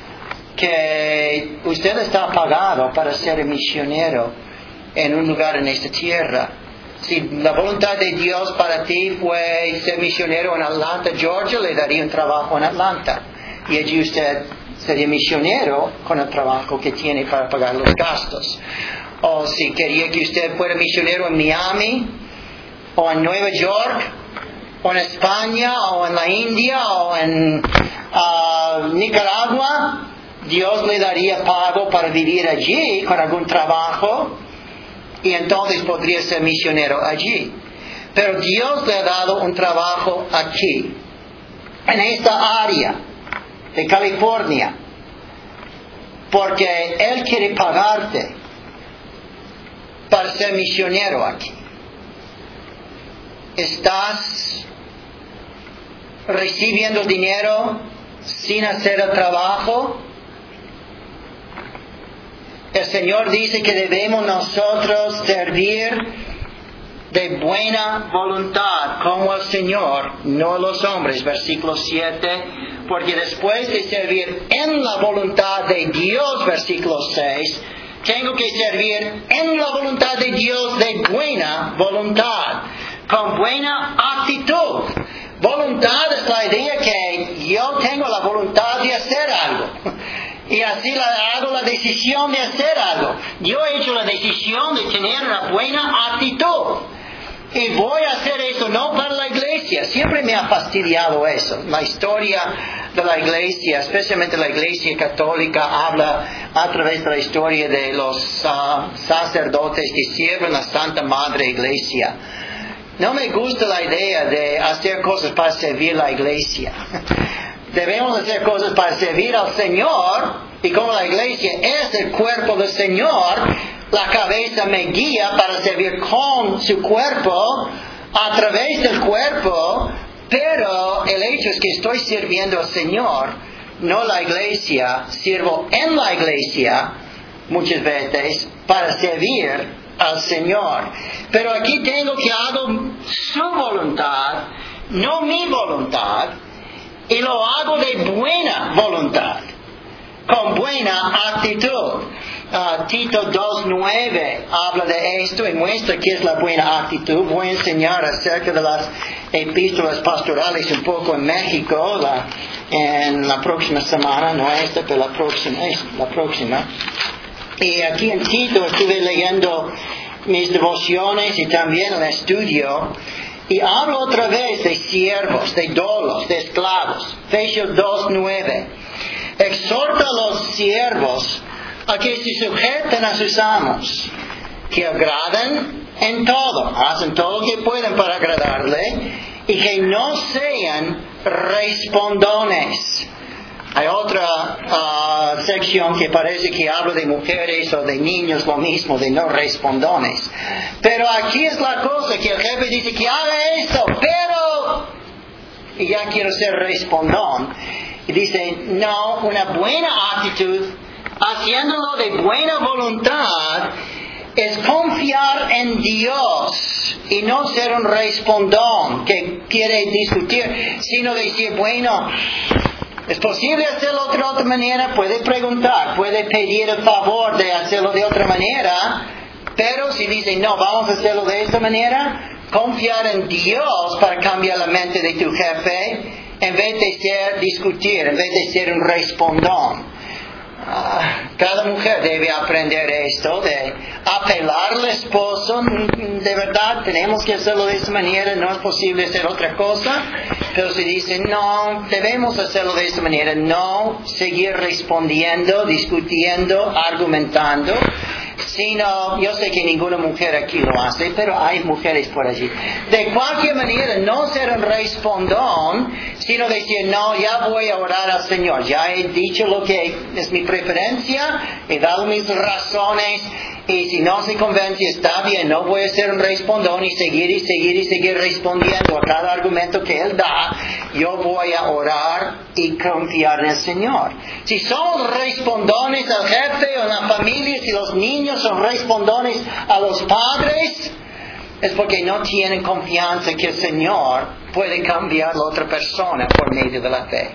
Que usted está pagado para ser misionero en un lugar en esta tierra. Si la voluntad de Dios para ti fue ser misionero en Atlanta, Georgia, le daría un trabajo en Atlanta. Y allí usted sería misionero con el trabajo que tiene para pagar los gastos. O si quería que usted fuera misionero en Miami, o en Nueva York, o en España, o en la India, o en uh, Nicaragua, Dios le daría pago para vivir allí con algún trabajo. Y entonces podría ser misionero allí. Pero Dios le ha dado un trabajo aquí, en esta área de California, porque Él quiere pagarte para ser misionero aquí. Estás recibiendo dinero sin hacer el trabajo. El Señor dice que debemos nosotros servir de buena voluntad como el Señor, no los hombres. Versículo siete. Porque después de servir en la voluntad de Dios, versículo seis, tengo que servir en la voluntad de Dios de buena voluntad, con buena actitud. Voluntad es la idea que yo tengo la voluntad de hacer algo. Y así la, hago la decisión de hacer algo. Yo he hecho la decisión de tener una buena actitud. Y voy a hacer eso no para la iglesia. Siempre me ha fastidiado eso. La historia de la iglesia, especialmente la iglesia católica, habla a través de la historia de los uh, sacerdotes que sirven a la Santa Madre Iglesia. No me gusta la idea de hacer cosas para servir a la iglesia. Debemos hacer cosas para servir al Señor, y como la iglesia es el cuerpo del Señor, la cabeza me guía para servir con su cuerpo, a través del cuerpo, pero el hecho es que estoy sirviendo al Señor, no la iglesia. Sirvo en la iglesia muchas veces para servir al Señor. Pero aquí tengo que hago su voluntad, no mi voluntad, y lo hago de buena voluntad, con buena actitud. Uh, Tito dos nueve habla de esto y muestra qué es la buena actitud. Voy a enseñar acerca de las epístolas pastorales un poco en México la, en la próxima semana, no esta, pero la próxima, la próxima. Y aquí en Tito estuve leyendo mis devociones y también el estudio, y hablo otra vez de siervos, de dolos, de esclavos. Efesios dos nueve. Exhorta a los siervos a que se sujeten a sus amos, que agraden en todo, hacen todo lo que pueden para agradarle, y que no sean respondones. Hay otra uh, sección que parece que habla de mujeres o de niños, lo mismo, de no respondones. Pero aquí es la cosa, que el jefe dice que haga esto, pero... y ya quiero ser respondón. Y dice, no, una buena actitud, haciéndolo de buena voluntad, es confiar en Dios y no ser un respondón que quiere discutir, sino decir, bueno, ¿es posible hacerlo de otra manera? Puede preguntar, puede pedir el favor de hacerlo de otra manera, pero si dice, no, vamos a hacerlo de esta manera, confiar en Dios para cambiar la mente de tu jefe, en vez de ser discutir, en vez de ser un respondón. Uh, cada mujer debe aprender esto, de apelar al esposo. De verdad, tenemos que hacerlo de esta manera, no es posible hacer otra cosa. Pero si dicen, no, debemos hacerlo de esta manera, no seguir respondiendo, discutiendo, argumentando, sino, yo sé que ninguna mujer aquí lo hace, pero hay mujeres por allí. De cualquier manera, no ser un respondón, sino decir, no, ya voy a orar al Señor, ya he dicho lo que es mi preferencia, he dado mis razones, y si no se convence, está bien, no voy a ser un respondón y seguir y seguir y seguir respondiendo a cada argumento que Él da. Yo voy a orar y confiar en el Señor. Si somos respondones al jefe o en la familia, si los niños son respondones a los padres, es porque no tienen confianza que el Señor puede cambiar a la otra persona por medio de la fe.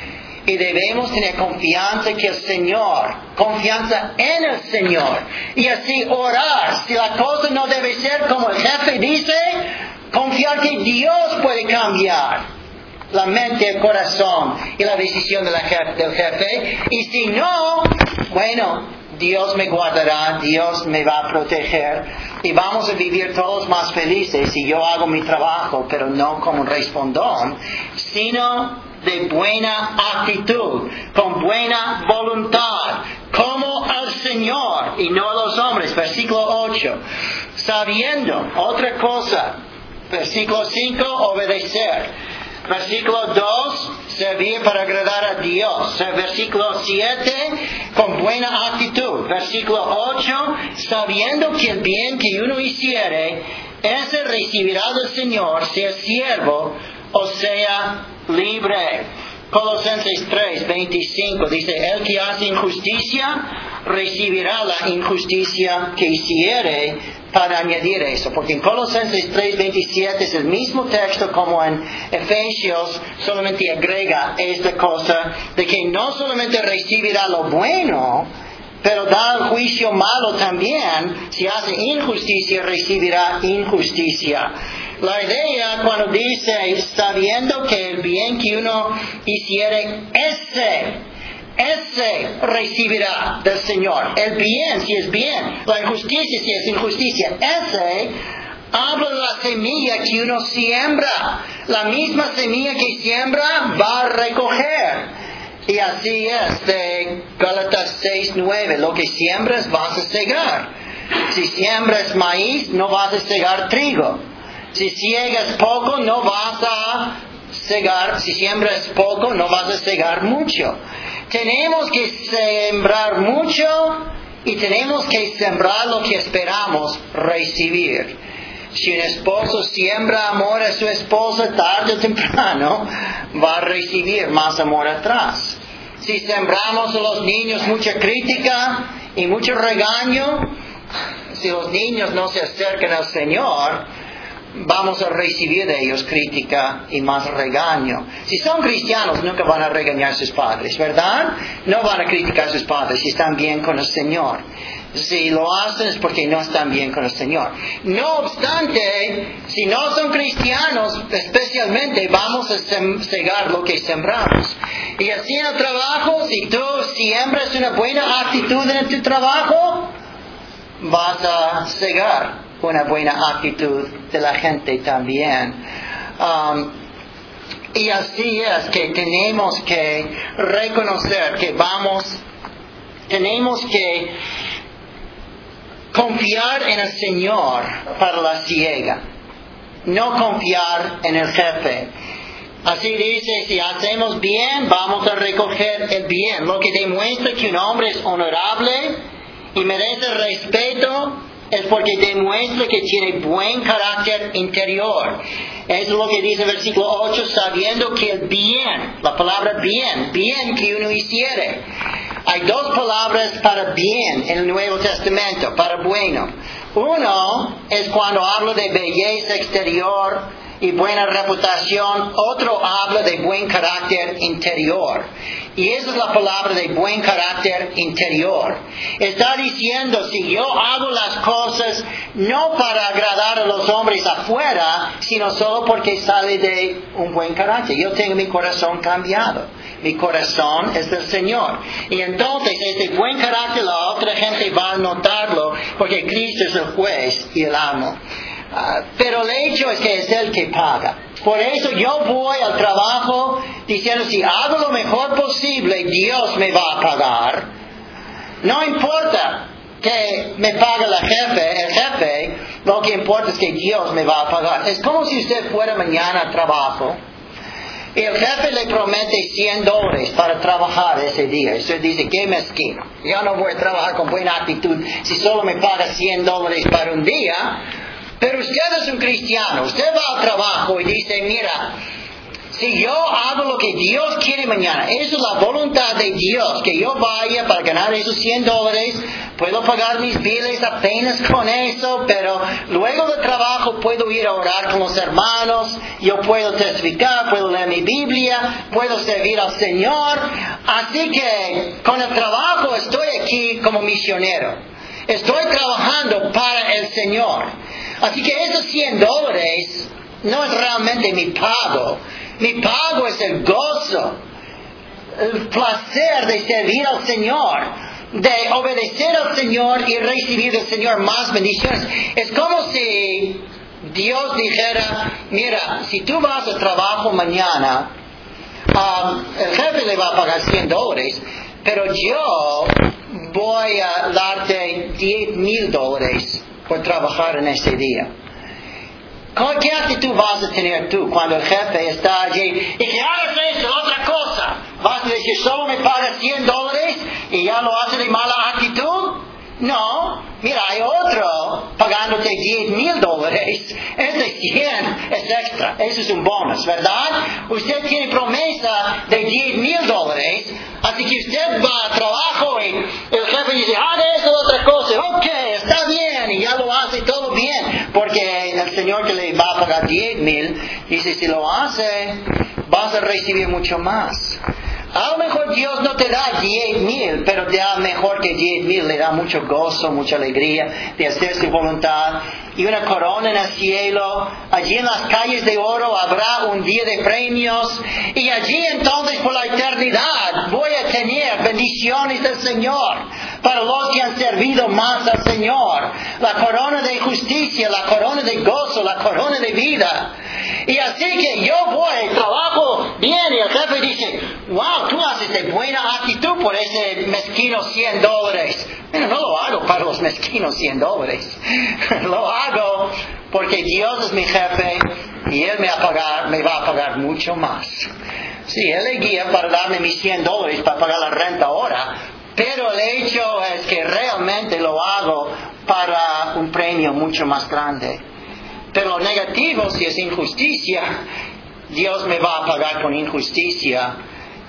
Y debemos tener confianza que el Señor, confianza en el Señor, y así orar. Si la cosa no debe ser como el jefe dice, confiar que Dios puede cambiar la mente, el corazón y la decisión de la jefe, del jefe. Y si no, bueno, Dios me guardará, Dios me va a proteger, y vamos a vivir todos más felices si yo hago mi trabajo, pero no como un respondón, sino de buena actitud, con buena voluntad, como al Señor y no a los hombres. Versículo ocho. Sabiendo, otra cosa. Versículo cinco, obedecer. Versículo dos, servir para agradar a Dios. Versículo siete, con buena actitud. Versículo ocho, sabiendo que el bien que uno hiciere, ese recibirá del Señor, sea siervo o sea libre. Colosenses tres veinticinco dice, el que hace injusticia recibirá la injusticia que hiciere, para añadir eso, porque en Colosenses tres veintisiete es el mismo texto como en Efesios, solamente agrega esta cosa de que no solamente recibirá lo bueno, pero da el juicio malo también. Si hace injusticia, recibirá injusticia. La idea cuando dice, sabiendo que el bien que uno hiciere, ese Ese recibirá del Señor. El bien, si es bien. La injusticia, si es injusticia. Ese habla de la semilla que uno siembra. La misma semilla que siembra va a recoger. Y así es de Gálatas seis nueve. Lo que siembras vas a cegar. Si siembras maíz, no vas a cegar trigo. Si ciegas poco, no vas a cegar. Si siembras poco, no vas a cegar mucho. Tenemos que sembrar mucho y tenemos que sembrar lo que esperamos recibir. Si un esposo siembra amor a su esposa, tarde o temprano va a recibir más amor atrás. Si sembramos a los niños mucha crítica y mucho regaño. Si los niños no se acercan al Señor, vamos a recibir de ellos crítica y más regaño. Si son cristianos, nunca van a regañar a sus padres, ¿verdad? No van a criticar a sus padres si están bien con el Señor. Si lo hacen es porque no están bien con el Señor. No obstante, si no son cristianos, especialmente, vamos a cegar lo que sembramos. Y así en el trabajo, si tú siembras una buena actitud en tu trabajo, vas a cegar una buena actitud de la gente también. Um, y así es que tenemos que reconocer que vamos, tenemos que confiar en el Señor para la siega, no confiar en el jefe. Así dice, si hacemos bien, vamos a recoger el bien, lo que demuestra que un hombre es honorable y merece respeto. Es porque demuestra que tiene buen carácter interior. Eso es lo que dice el versículo ocho, sabiendo que el bien, la palabra bien, bien que uno hiciere. Hay dos palabras para bien en el Nuevo Testamento, para bueno. Uno es cuando habla de belleza exterior y buena reputación. Otro habla de buen carácter interior. Y esa es la palabra de buen carácter interior. Está diciendo, si yo hago las cosas no para agradar a los hombres afuera, sino solo porque sale de un buen carácter. Yo tengo mi corazón cambiado. Mi corazón es del Señor. Y entonces ese buen carácter la otra gente va a notarlo porque Cristo es el juez y el amo. Uh, pero el hecho es que es Él que paga. Por eso yo voy al trabajo diciendo, si hago lo mejor posible, Dios me va a pagar. No importa que me pague la jefe, el jefe, lo que importa es que Dios me va a pagar. Es como si usted fuera mañana al trabajo y el jefe le promete cien dólares para trabajar ese día. Y usted dice, qué mezquino. Yo no voy a trabajar con buena actitud si solo me paga cien dólares para un día. Pero usted es un cristiano, usted va al trabajo y dice, mira, si yo hago lo que Dios quiere mañana, eso es la voluntad de Dios, que yo vaya para ganar esos cien dólares, puedo pagar mis biles apenas con eso, pero luego del trabajo puedo ir a orar con los hermanos, yo puedo testificar, puedo leer mi Biblia, puedo servir al Señor. Así que con el trabajo estoy aquí como misionero, estoy trabajando para el Señor. Así que esos cien dólares no es realmente mi pago. Mi pago es el gozo, el placer de servir al Señor, de obedecer al Señor y recibir del Señor más bendiciones. Es como si Dios dijera, mira, si tú vas al trabajo mañana, um, el jefe le va a pagar cien dólares, pero yo voy a darte diez mil dólares por trabajar en ese día. ¿Qué actitud vas a tener tú cuando el jefe está allí y que hagas eso, otra cosa? ¿Vas a decir, solo me pagas cien dólares y ya lo hace de mala actitud? No, mira, hay otro pagándote diez mil dólares, ese cien es extra, eso es un bonus, ¿verdad? Usted tiene promesa de diez mil dólares, así que usted va a trabajo y el jefe dice, haga eso, otra cosa, ok, está bien, y ya lo hace todo bien, porque el Señor que le va a pagar diez mil, dice, si lo hace, vas a recibir mucho más. A lo mejor Dios no te da diez mil, pero te da mejor que diez mil, le da mucho gozo, mucha alegría de hacer su voluntad y una corona en el cielo. Allí en las calles de oro habrá un día de premios y allí entonces por la eternidad voy a tener bendiciones del Señor para los que han servido más al Señor. La corona de justicia, la corona de gozo, la corona de vida. Y así que yo voy, trabajo bien y el jefe dice, wow, tú haces de buena actitud por ese mezquino cien dólares. Bueno, no lo hago para los mezquinos cien dólares. Lo hago porque Dios es mi jefe y Él me va a pagar, me va a pagar mucho más. Sí, Él le guía para darme mis cien dólares para pagar la renta ahora, pero el hecho es que realmente lo hago para un premio mucho más grande. Pero lo negativo, si es injusticia, Dios me va a pagar con injusticia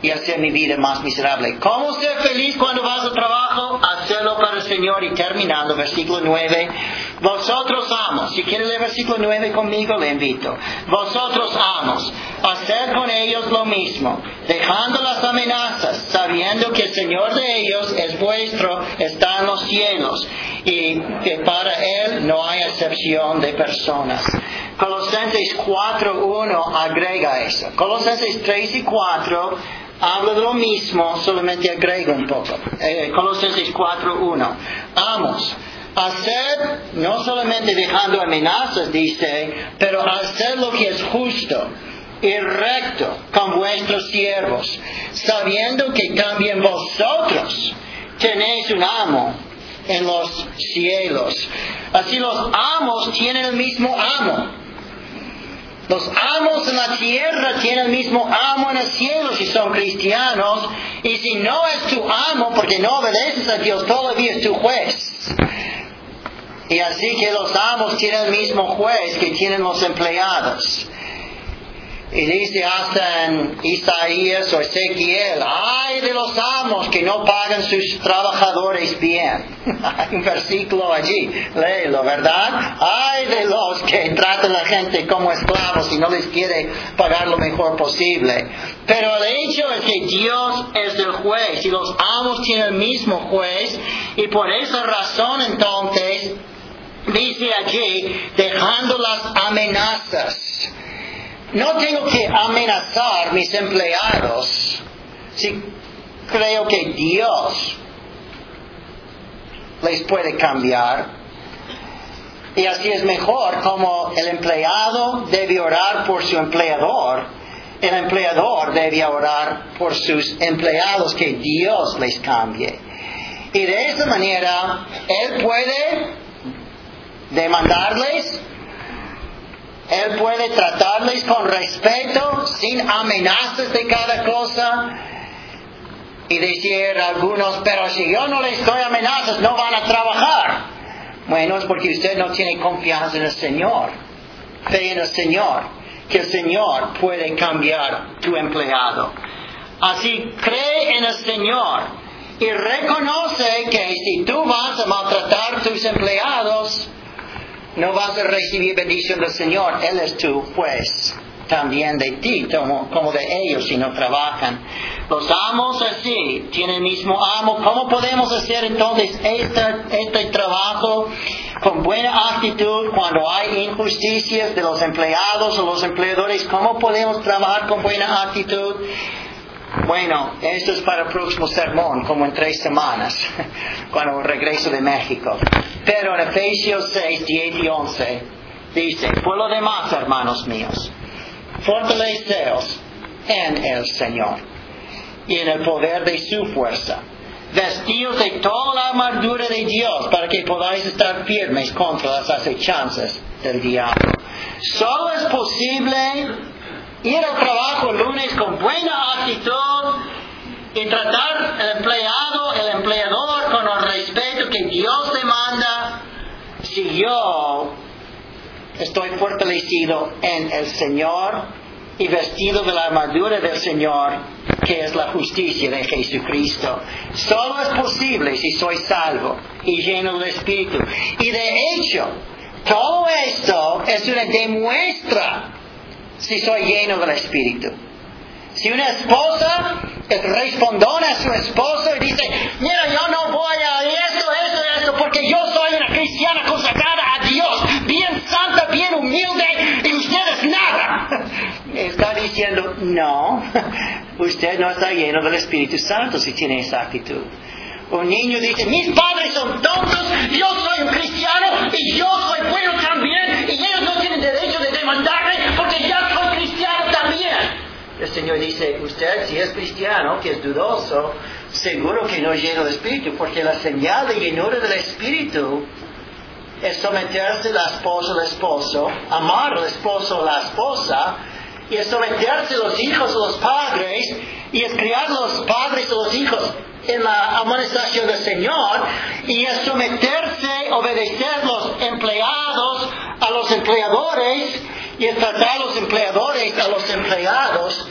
y hacer mi vida más miserable. ¿Cómo ser feliz cuando vas al trabajo? Hacerlo para el Señor. Y terminando, versículo nueve. Vosotros amos. Si quiere leer versículo nueve conmigo, le invito. Vosotros amos. Hacer con ellos lo mismo, dejando las amenazas, sabiendo que el Señor de ellos es vuestro, está en los cielos, y que para Él no hay excepción de personas. Colosenses cuatro uno agrega eso. Colosenses tres y cuatro habla de lo mismo, solamente agrega un poco. Eh, Colosenses cuatro uno. Amos. Hacer, no solamente dejando amenazas, dice, pero hacer lo que es justo y recto con vuestros siervos, sabiendo que también vosotros tenéis un amo en los cielos. Así los amos tienen el mismo amo. Los amos en la tierra tienen el mismo amo en el cielo si son cristianos. Y si no es tu amo porque no obedeces a Dios, todavía es tu juez. Y así que los amos tienen el mismo juez que tienen los empleados. Y dice hasta en Isaías o Ezequiel, ay de los amos que no pagan sus trabajadores bien. Hay un versículo allí, léelo, ¿verdad? Ay de los que tratan a la gente como esclavos y no les quiere pagar lo mejor posible. Pero el hecho es que Dios es el juez y los amos tienen el mismo juez, y por esa razón entonces dice allí, dejando las amenazas. No tengo que amenazar a mis empleados si creo que Dios les puede cambiar. Y así es mejor, como el empleado debe orar por su empleador, el empleador debe orar por sus empleados que Dios les cambie. Y de esa manera, Él puede demandarles, Él puede tratarles con respeto, sin amenazas de cada cosa. Y decir a algunos, pero si yo no les doy amenazas, no van a trabajar. Bueno, es porque usted no tiene confianza en el Señor, fe en el Señor, que el Señor puede cambiar tu empleado. Así, cree en el Señor y reconoce que si tú vas a maltratar a tus empleados, no vas a recibir bendición del Señor. Él es tu juez también de ti, como, como de ellos si no trabajan. Los amos así, tienen el mismo amo. ¿Cómo podemos hacer entonces este, este trabajo con buena actitud cuando hay injusticias de los empleados o los empleadores? ¿Cómo podemos trabajar con buena actitud? Bueno, esto es para el próximo sermón, como en tres semanas, cuando regreso de México. Pero en Efesios seis, diez y once, dice, por lo demás, hermanos míos, fortaleceos en el Señor y en el poder de su fuerza. Vestíos de toda la armadura de Dios para que podáis estar firmes contra las acechanzas del diablo. Solo es posible ir al trabajo el lunes con buena actitud y tratar al empleado, el empleador con el respeto que Dios demanda, si yo estoy fortalecido en el Señor y vestido de la armadura del Señor, que es la justicia de Jesucristo. Solo es posible si soy salvo y lleno del Espíritu. Y de hecho, todo esto es una demuestra si soy lleno del Espíritu. Si una esposa es respondona a su esposo y dice, mira, yo no voy a esto, esto, esto, porque yo soy una cristiana consagrada a Dios, bien santa, bien humilde, y ustedes nada. Está diciendo, no, usted no está lleno del Espíritu Santo si tiene esa actitud. Un niño dice, mis padres son tontos, yo soy un cristiano y yo soy bueno también, y ellos no tienen derecho de demandarme porque ya soy cristiano también. El Señor dice, usted si es cristiano, que es dudoso, seguro que no es lleno de Espíritu, porque la señal de llenura del Espíritu es someterse la esposa al esposo, amar al esposo a la esposa, y es someterse los hijos a los padres, y es criar los padres a los hijos en la amonestación del Señor, y es someterse, obedecer los empleados a los empleadores, y es tratar a los empleadores a los empleados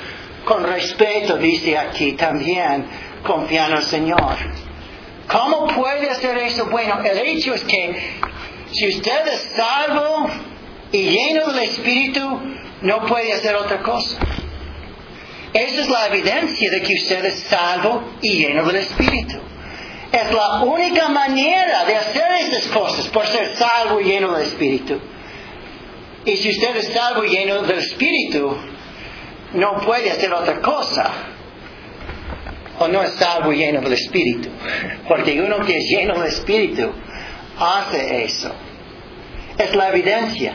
con respeto, dice aquí también, confiando en el Señor. ¿Cómo puede hacer eso? Bueno, el hecho es que si usted es salvo y lleno del Espíritu, no puede hacer otra cosa. Esa es la evidencia de que usted es salvo y lleno del Espíritu. Es la única manera de hacer esas cosas, por ser salvo y lleno del Espíritu. Y si usted es salvo y lleno del Espíritu, no puede hacer otra cosa. O no es salvo y lleno del Espíritu. Porque uno que es lleno del Espíritu hace eso. Es la evidencia.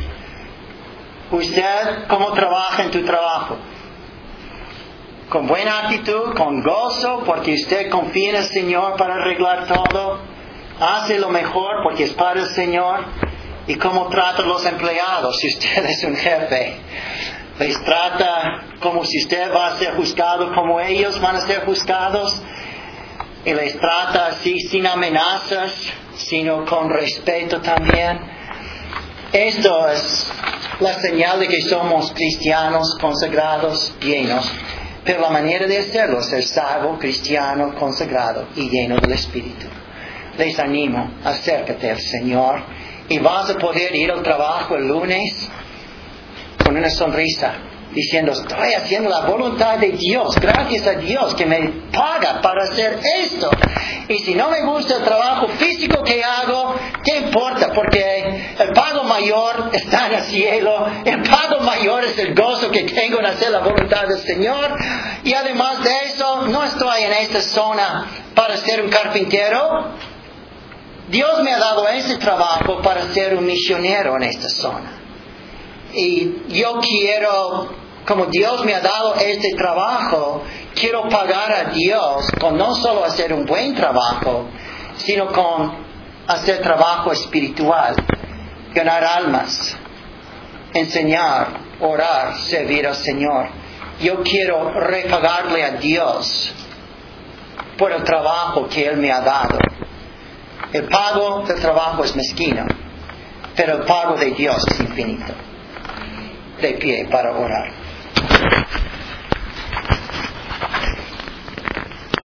Usted, ¿cómo trabaja en tu trabajo? Con buena actitud, con gozo, porque usted confía en el Señor para arreglar todo. Hace lo mejor porque es para el Señor. ¿Y cómo trata a los empleados? Si usted es un jefe, les trata como si usted va a ser juzgado, como ellos van a ser juzgados. Y les trata así, sin amenazas, sino con respeto también. Esto es la señal de que somos cristianos, consagrados, llenos. Pero la manera de hacerlo es ser salvo, cristiano, consagrado y lleno del Espíritu. Les animo, acércate al Señor y vas a poder ir al trabajo el lunes con una sonrisa, diciendo, estoy haciendo la voluntad de Dios, gracias a Dios que me paga para hacer esto. Y si no me gusta el trabajo físico que hago, ¿qué importa? Porque el pago mayor está en el cielo, el pago mayor es el gozo que tengo en hacer la voluntad del Señor. Y además de eso, no estoy en esta zona para ser un carpintero. Dios me ha dado ese trabajo para ser un misionero en esta zona. Y yo quiero, como Dios me ha dado este trabajo, quiero pagar a Dios con no solo hacer un buen trabajo, sino con hacer trabajo espiritual, ganar almas, enseñar, orar, servir al Señor. Yo quiero repagarle a Dios por el trabajo que Él me ha dado. El pago del trabajo es mezquino, pero el pago de Dios es infinito. De pie para orar.